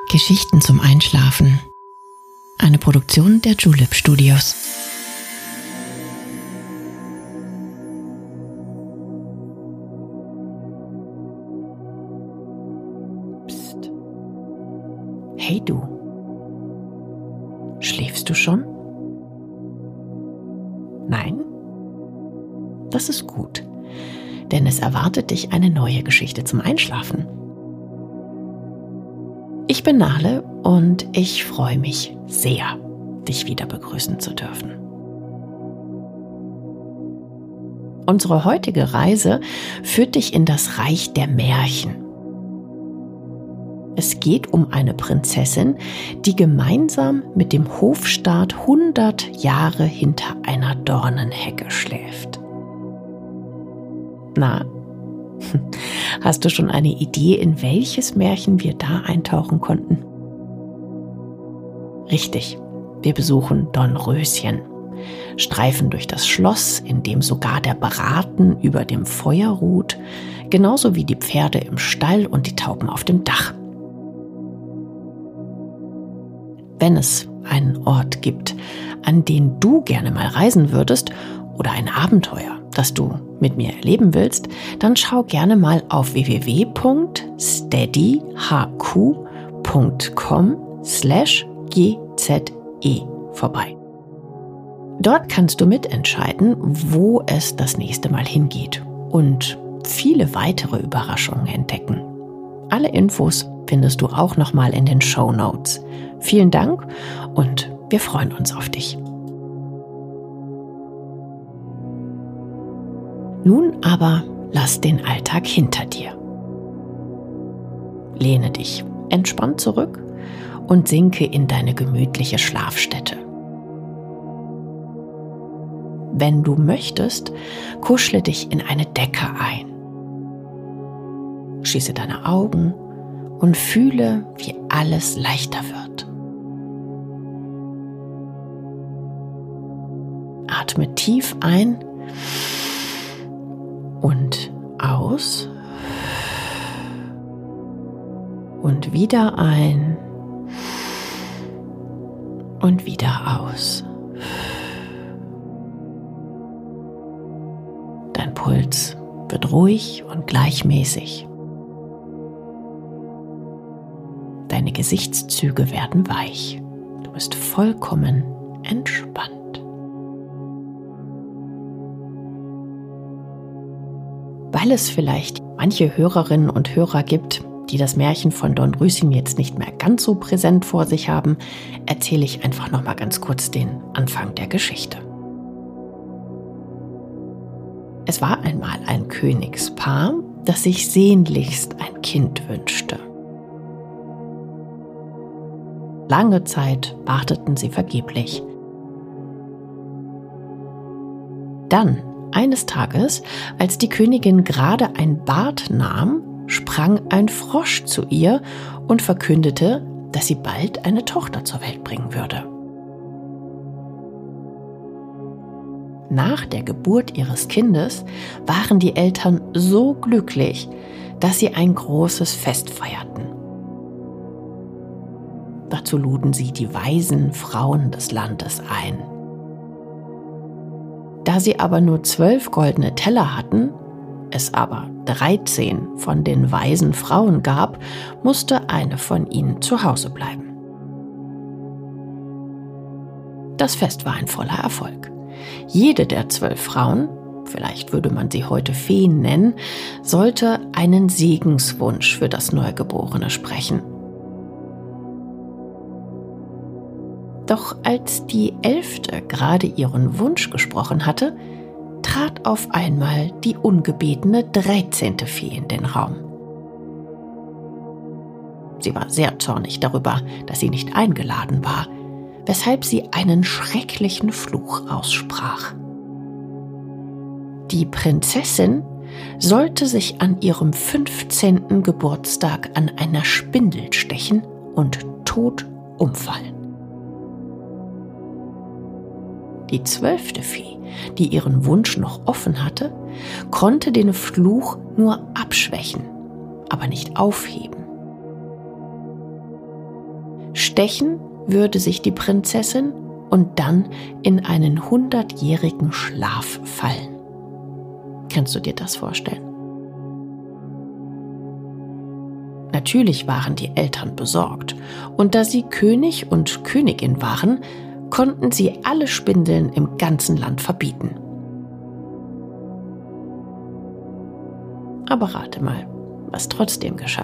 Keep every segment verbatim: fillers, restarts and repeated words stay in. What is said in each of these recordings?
Geschichten zum Einschlafen. Eine Produktion der Julep Studios. Psst. Hey du. Schläfst du schon? Nein? Das ist gut, denn es erwartet dich eine neue Geschichte zum Einschlafen. Ich bin Nale und ich freue mich sehr, dich wieder begrüßen zu dürfen. Unsere heutige Reise führt dich in das Reich der Märchen. Es geht um eine Prinzessin, die gemeinsam mit dem Hofstaat hundert Jahre hinter einer Dornenhecke schläft. Na, hast du schon eine Idee, in welches Märchen wir da eintauchen konnten? Richtig, wir besuchen Dornröschen, streifen durch das Schloss, in dem sogar der Braten über dem Feuer ruht, genauso wie die Pferde im Stall und die Tauben auf dem Dach. Wenn es einen Ort gibt, an den du gerne mal reisen würdest oder ein Abenteuer, das du mit mir erleben willst, dann schau gerne mal auf w w w punkt steady h q punkt com slash g z e vorbei. Dort kannst du mitentscheiden, wo es das nächste Mal hingeht und viele weitere Überraschungen entdecken. Alle Infos findest du auch nochmal in den Shownotes. Vielen Dank und wir freuen uns auf dich. Nun aber lass den Alltag hinter dir. Lehne dich entspannt zurück und sinke in deine gemütliche Schlafstätte. Wenn du möchtest, kuschle dich in eine Decke ein. Schließe deine Augen und fühle, wie alles leichter wird. Atme tief ein und aus und wieder ein und wieder aus. Dein Puls wird ruhig und gleichmäßig. Deine Gesichtszüge werden weich. Du bist vollkommen entspannt. Weil es vielleicht manche Hörerinnen und Hörer gibt, die das Märchen von Dornröschen jetzt nicht mehr ganz so präsent vor sich haben, erzähle ich einfach noch mal ganz kurz den Anfang der Geschichte. Es war einmal ein Königspaar, das sich sehnlichst ein Kind wünschte. Lange Zeit warteten sie vergeblich. Dann eines Tages, als die Königin gerade ein Bad nahm, sprang ein Frosch zu ihr und verkündete, dass sie bald eine Tochter zur Welt bringen würde. Nach der Geburt ihres Kindes waren die Eltern so glücklich, dass sie ein großes Fest feierten. Dazu luden sie die weisen Frauen des Landes ein. Da sie aber nur zwölf goldene Teller hatten, es aber dreizehn von den weisen Frauen gab, musste eine von ihnen zu Hause bleiben. Das Fest war ein voller Erfolg. Jede der zwölf Frauen, vielleicht würde man sie heute Feen nennen, sollte einen Segenswunsch für das Neugeborene sprechen. Doch als die Elfte gerade ihren Wunsch gesprochen hatte, trat auf einmal die ungebetene dreizehnte Fee in den Raum. Sie war sehr zornig darüber, dass sie nicht eingeladen war, weshalb sie einen schrecklichen Fluch aussprach. Die Prinzessin sollte sich an ihrem fünfzehnten Geburtstag an einer Spindel stechen und tot umfallen. Die zwölfte Fee, die ihren Wunsch noch offen hatte, konnte den Fluch nur abschwächen, aber nicht aufheben. Stechen würde sich die Prinzessin und dann in einen hundertjährigen Schlaf fallen. Kannst du dir das vorstellen? Natürlich waren die Eltern besorgt, und da sie König und Königin waren, konnten sie alle Spindeln im ganzen Land verbieten. Aber rate mal, was trotzdem geschah.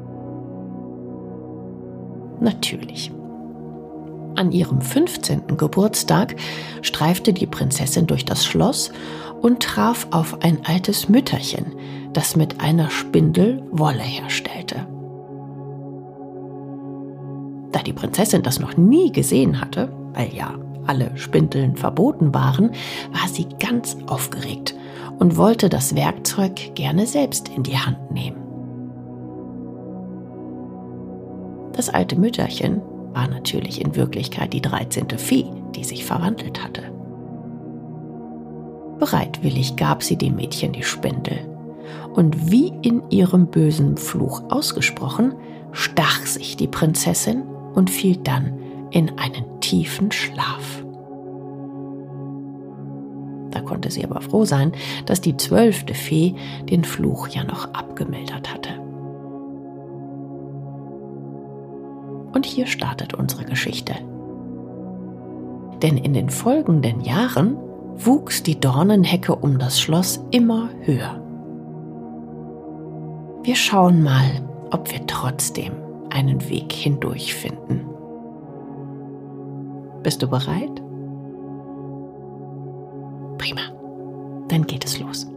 Natürlich. An ihrem fünfzehnten Geburtstag streifte die Prinzessin durch das Schloss und traf auf ein altes Mütterchen, das mit einer Spindel Wolle herstellte. Da die Prinzessin das noch nie gesehen hatte, weil ja alle Spindeln verboten waren, war sie ganz aufgeregt und wollte das Werkzeug gerne selbst in die Hand nehmen. Das alte Mütterchen war natürlich in Wirklichkeit die dreizehnte Fee, die sich verwandelt hatte. Bereitwillig gab sie dem Mädchen die Spindel, und wie in ihrem bösen Fluch ausgesprochen, stach sich die Prinzessin und fiel dann in einen tiefen Schlaf. Da konnte sie aber froh sein, dass die zwölfte Fee den Fluch ja noch abgemildert hatte. Und hier startet unsere Geschichte. Denn in den folgenden Jahren wuchs die Dornenhecke um das Schloss immer höher. Wir schauen mal, ob wir trotzdem einen Weg hindurch finden. Bist du bereit? Prima, dann geht es los.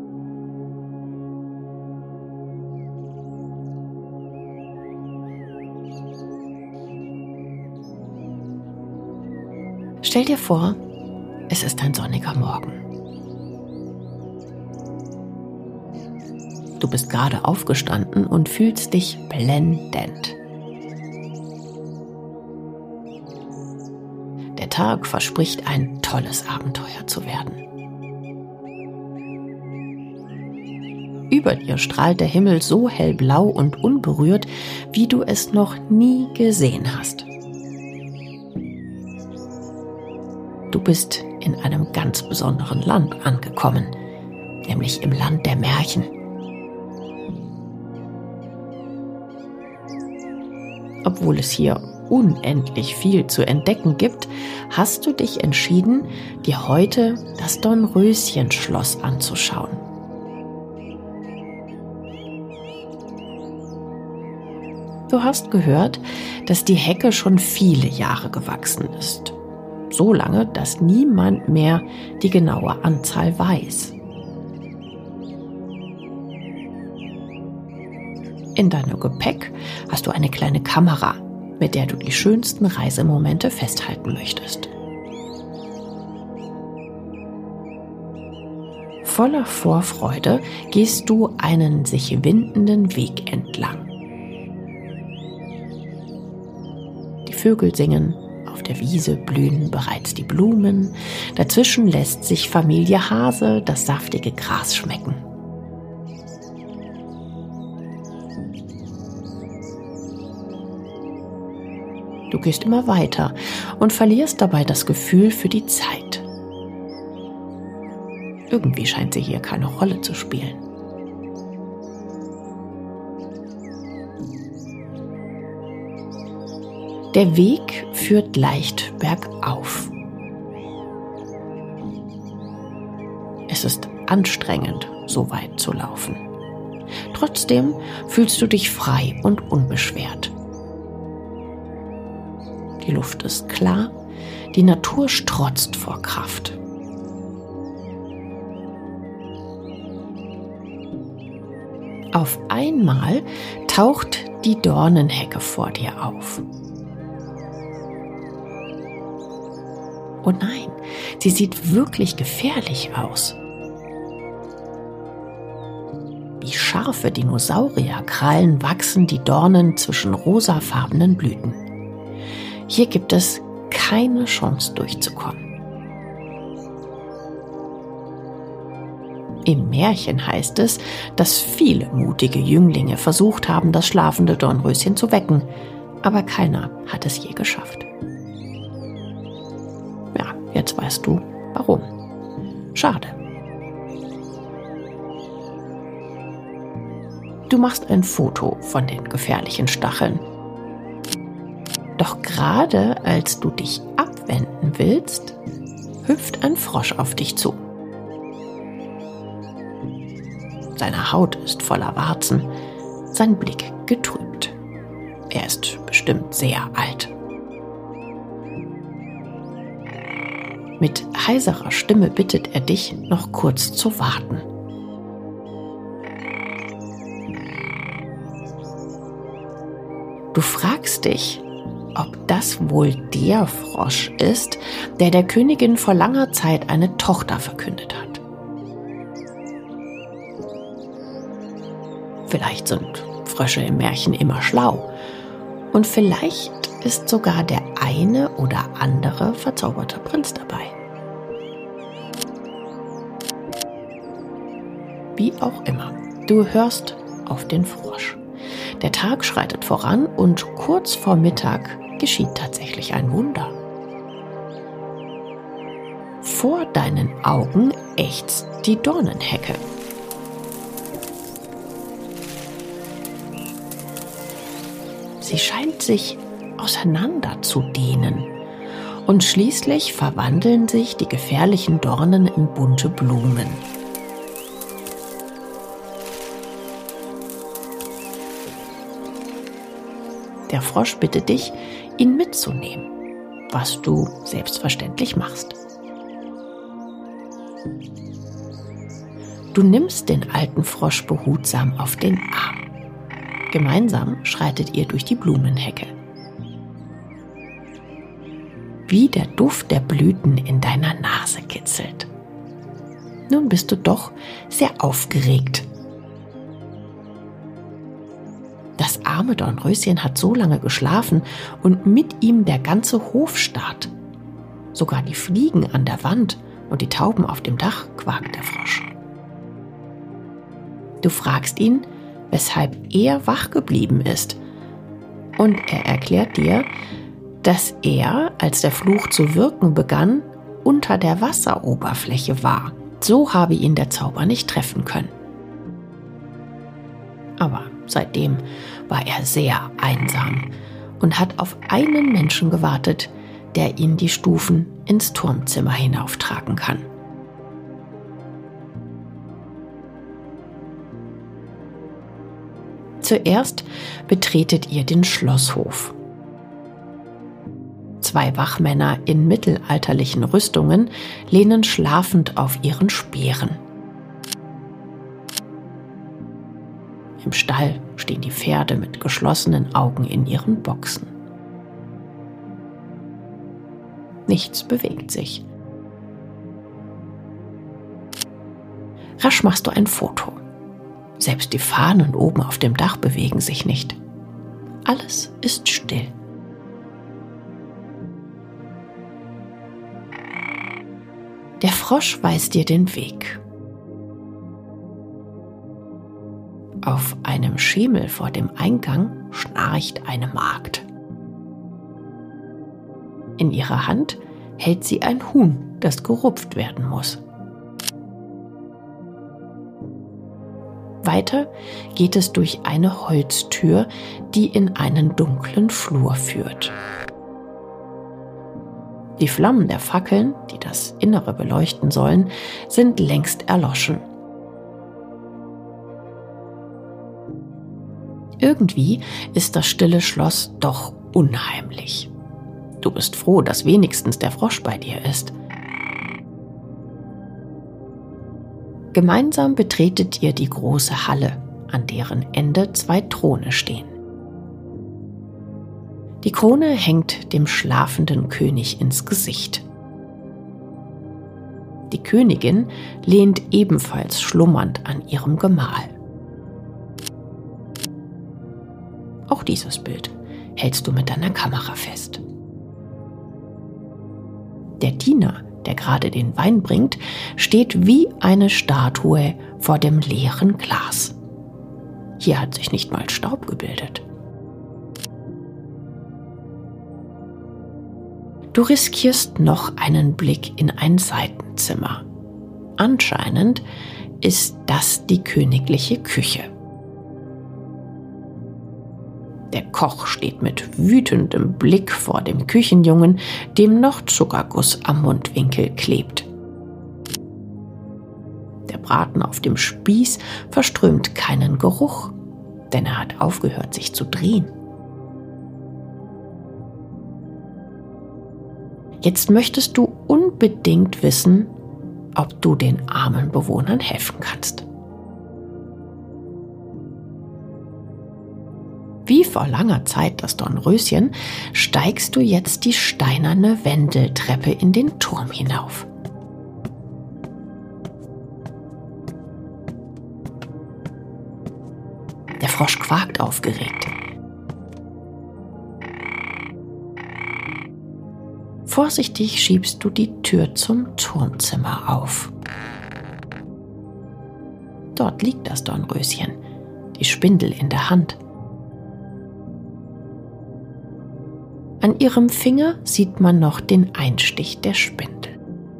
Stell dir vor, es ist ein sonniger Morgen. Du bist gerade aufgestanden und fühlst dich blendend. Der Tag verspricht ein tolles Abenteuer zu werden. Über dir strahlt der Himmel so hellblau und unberührt, wie du es noch nie gesehen hast. Du bist in einem ganz besonderen Land angekommen, nämlich im Land der Märchen. Obwohl es hier unendlich viel zu entdecken gibt, hast du dich entschieden, dir heute das Dornröschen-Schloss anzuschauen. Du hast gehört, dass die Hecke schon viele Jahre gewachsen ist. So lange, dass niemand mehr die genaue Anzahl weiß. In deinem Gepäck hast du eine kleine Kamera, mit der du die schönsten Reisemomente festhalten möchtest. Voller Vorfreude gehst du einen sich windenden Weg entlang. Die Vögel singen, auf der Wiese blühen bereits die Blumen, dazwischen lässt sich Familie Hase das saftige Gras schmecken. Du gehst immer weiter und verlierst dabei das Gefühl für die Zeit. Irgendwie scheint sie hier keine Rolle zu spielen. Der Weg führt leicht bergauf. Es ist anstrengend, so weit zu laufen. Trotzdem fühlst du dich frei und unbeschwert. Die Luft ist klar, die Natur strotzt vor Kraft. Auf einmal taucht die Dornenhecke vor dir auf. Oh nein, sie sieht wirklich gefährlich aus. Wie scharfe Dinosaurierkrallen wachsen die Dornen zwischen rosafarbenen Blüten. Hier gibt es keine Chance durchzukommen. Im Märchen heißt es, dass viele mutige Jünglinge versucht haben, das schlafende Dornröschen zu wecken, aber keiner hat es je geschafft. Ja, jetzt weißt du, warum. Schade. Du machst ein Foto von den gefährlichen Stacheln. Doch gerade als du dich abwenden willst, hüpft ein Frosch auf dich zu. Seine Haut ist voller Warzen, sein Blick getrübt. Er ist bestimmt sehr alt. Mit heiserer Stimme bittet er dich, noch kurz zu warten. Du fragst dich, ob das wohl der Frosch ist, der der Königin vor langer Zeit eine Tochter verkündet hat. Vielleicht sind Frösche im Märchen immer schlau und vielleicht ist sogar der eine oder andere verzauberte Prinz dabei. Wie auch immer, du hörst auf den Frosch. Der Tag schreitet voran und kurz vor Mittag geschieht tatsächlich ein Wunder. Vor deinen Augen ächzt die Dornenhecke. Sie scheint sich auseinanderzudehnen und schließlich verwandeln sich die gefährlichen Dornen in bunte Blumen. Der Frosch bittet dich, ihn mitzunehmen, was du selbstverständlich machst. Du nimmst den alten Frosch behutsam auf den Arm. Gemeinsam schreitet ihr durch die Blumenhecke. Wie der Duft der Blüten in deiner Nase kitzelt. Nun bist du doch sehr aufgeregt. Das arme Dornröschen hat so lange geschlafen und mit ihm der ganze Hofstaat. Sogar die Fliegen an der Wand und die Tauben auf dem Dach, quakt der Frosch. Du fragst ihn, weshalb er wach geblieben ist. Und er erklärt dir, dass er, als der Fluch zu wirken begann, unter der Wasseroberfläche war. So habe ihn der Zauber nicht treffen können. Aber seitdem war er sehr einsam und hat auf einen Menschen gewartet, der ihn die Stufen ins Turmzimmer hinauftragen kann. Zuerst betretet ihr den Schlosshof. Zwei Wachmänner in mittelalterlichen Rüstungen lehnen schlafend auf ihren Speeren. Im Stall stehen die Pferde mit geschlossenen Augen in ihren Boxen. Nichts bewegt sich. Rasch machst du ein Foto. Selbst die Fahnen oben auf dem Dach bewegen sich nicht. Alles ist still. Der Frosch weist dir den Weg. Auf einem Schemel vor dem Eingang schnarcht eine Magd. In ihrer Hand hält sie ein Huhn, das gerupft werden muss. Weiter geht es durch eine Holztür, die in einen dunklen Flur führt. Die Flammen der Fackeln, die das Innere beleuchten sollen, sind längst erloschen. Irgendwie ist das stille Schloss doch unheimlich. Du bist froh, dass wenigstens der Frosch bei dir ist. Gemeinsam betretet ihr die große Halle, an deren Ende zwei Throne stehen. Die Krone hängt dem schlafenden König ins Gesicht. Die Königin lehnt ebenfalls schlummernd an ihrem Gemahl. Auch dieses Bild hältst du mit deiner Kamera fest. Der Diener, der gerade den Wein bringt, steht wie eine Statue vor dem leeren Glas. Hier hat sich nicht mal Staub gebildet. Du riskierst noch einen Blick in ein Seitenzimmer. Anscheinend ist das die königliche Küche. Der Koch steht mit wütendem Blick vor dem Küchenjungen, dem noch Zuckerguss am Mundwinkel klebt. Der Braten auf dem Spieß verströmt keinen Geruch, denn er hat aufgehört, sich zu drehen. Jetzt möchtest du unbedingt wissen, ob du den armen Bewohnern helfen kannst. Wie vor langer Zeit das Dornröschen, steigst du jetzt die steinerne Wendeltreppe in den Turm hinauf. Der Frosch quakt aufgeregt. Vorsichtig schiebst du die Tür zum Turmzimmer auf. Dort liegt das Dornröschen, die Spindel in der Hand. An ihrem Finger sieht man noch den Einstich der Spindel.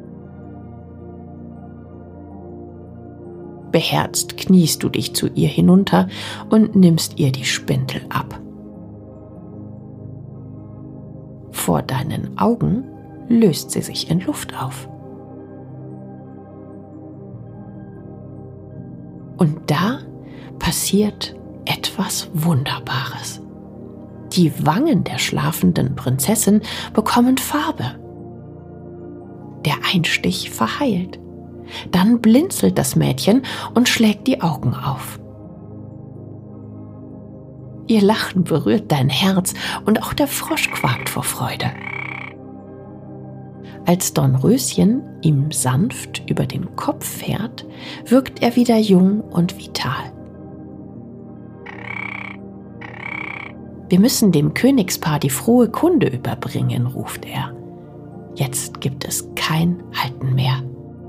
Beherzt kniest du dich zu ihr hinunter und nimmst ihr die Spindel ab. Vor deinen Augen löst sie sich in Luft auf. Und da passiert etwas Wunderbares. Die Wangen der schlafenden Prinzessin bekommen Farbe. Der Einstich verheilt. Dann blinzelt das Mädchen und schlägt die Augen auf. Ihr Lachen berührt dein Herz und auch der Frosch quakt vor Freude. Als Dornröschen ihm sanft über den Kopf fährt, wirkt er wieder jung und vital. Wir müssen dem Königspaar die frohe Kunde überbringen, ruft er. Jetzt gibt es kein Halten mehr.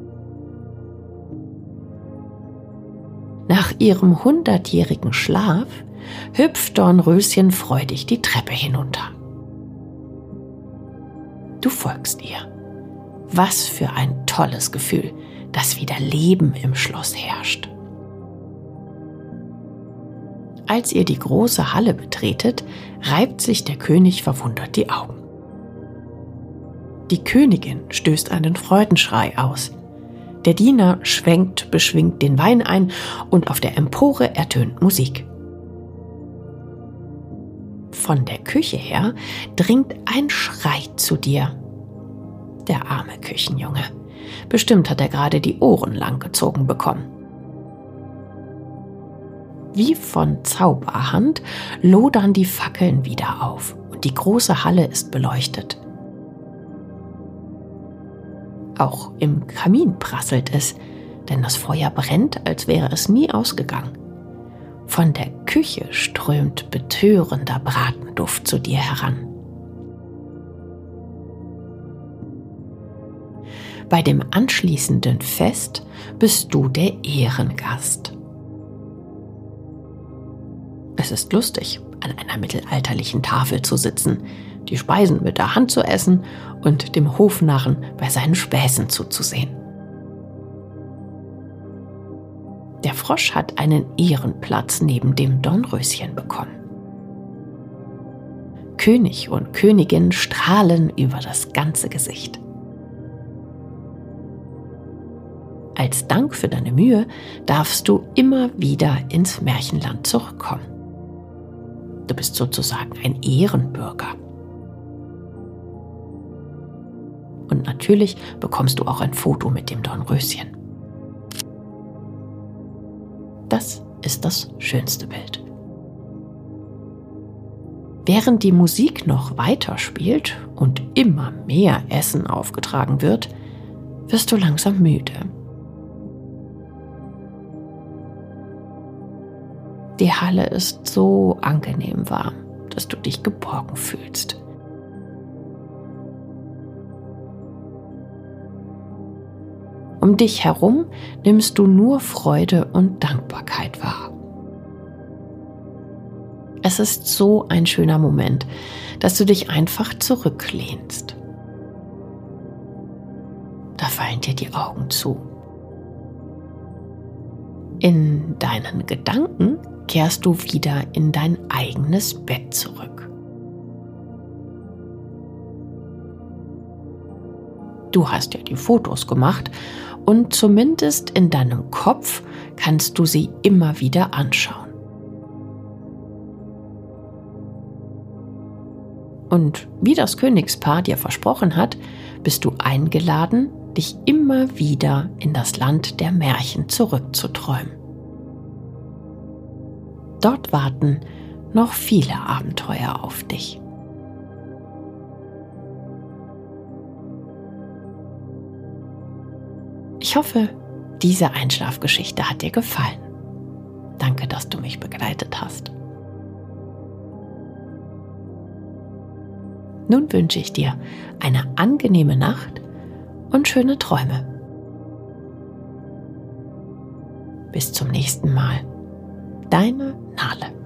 Nach ihrem hundertjährigen Schlaf hüpft Dornröschen freudig die Treppe hinunter. Du folgst ihr. Was für ein tolles Gefühl, dass wieder Leben im Schloss herrscht. Als ihr die große Halle betretet, reibt sich der König verwundert die Augen. Die Königin stößt einen Freudenschrei aus. Der Diener schwenkt beschwingt den Wein ein und auf der Empore ertönt Musik. Von der Küche her dringt ein Schrei zu dir. Der arme Küchenjunge. Bestimmt hat er gerade die Ohren langgezogen bekommen. Wie von Zauberhand lodern die Fackeln wieder auf und die große Halle ist beleuchtet. Auch im Kamin prasselt es, denn das Feuer brennt, als wäre es nie ausgegangen. Von der Küche strömt betörender Bratenduft zu dir heran. Bei dem anschließenden Fest bist du der Ehrengast. Es ist lustig, an einer mittelalterlichen Tafel zu sitzen, die Speisen mit der Hand zu essen und dem Hofnarren bei seinen Späßen zuzusehen. Der Frosch hat einen Ehrenplatz neben dem Dornröschen bekommen. König und Königin strahlen über das ganze Gesicht. Als Dank für deine Mühe darfst du immer wieder ins Märchenland zurückkommen. Du bist sozusagen ein Ehrenbürger. Und natürlich bekommst du auch ein Foto mit dem Dornröschen. Das ist das schönste Bild. Während die Musik noch weiter spielt und immer mehr Essen aufgetragen wird, wirst du langsam müde. Die Halle ist so angenehm warm, dass du dich geborgen fühlst. Um dich herum nimmst du nur Freude und Dankbarkeit wahr. Es ist so ein schöner Moment, dass du dich einfach zurücklehnst. fallen dir die Augen zu. In deinen Gedanken kehrst du wieder in dein eigenes Bett zurück. Du hast ja die Fotos gemacht und zumindest in deinem Kopf kannst du sie immer wieder anschauen. Und wie das Königspaar dir versprochen hat, bist du eingeladen, dich immer wieder in das Land der Märchen zurückzuträumen. Dort warten noch viele Abenteuer auf dich. Ich hoffe, diese Einschlafgeschichte hat dir gefallen. Danke, dass du mich begleitet hast. Nun wünsche ich dir eine angenehme Nacht und schöne Träume. Bis zum nächsten Mal. Deine Nale.